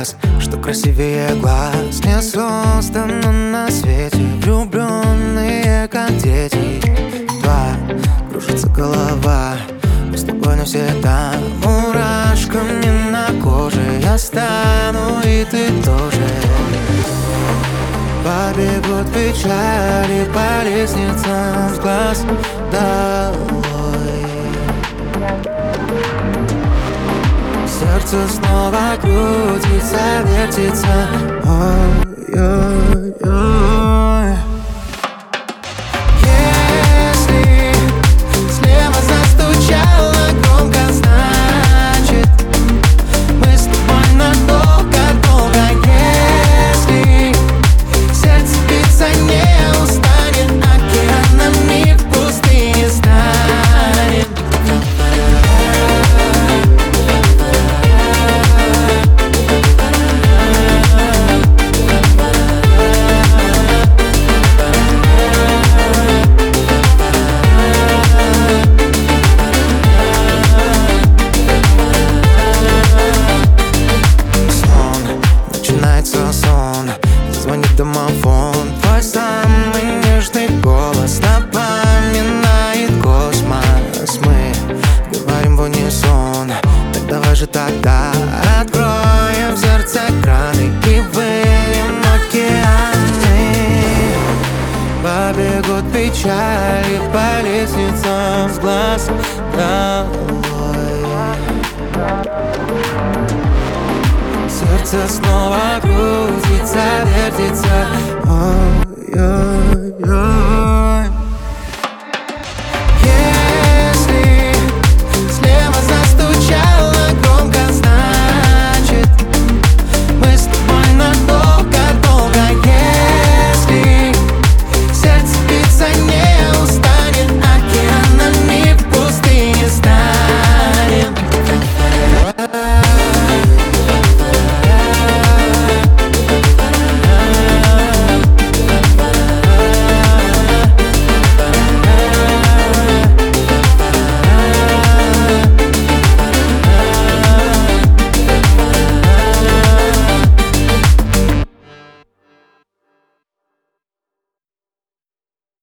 глаз, что красивее глаз. Не создано на свете влюбленные, как дети. Два, кружится голова, мы с тобой навсегда. Мурашками на коже я стану, и ты тоже. Побегут печали по лестницам с глаз долой. Сердце снова крутится, вертится. Ой-ой-ой. Если слева застучало громко, значит мы с тобой надолго-долго. Если сердце биться не устанет, океанами в пустыне станет. Звонит домофон, твой самый нежный голос напоминает космос. Мы говорим в унисон, так давай же тогда откроем в сердце краны и выльем океаны. Побегут печали по лестницам с глаз долой. Сердце снова крутится,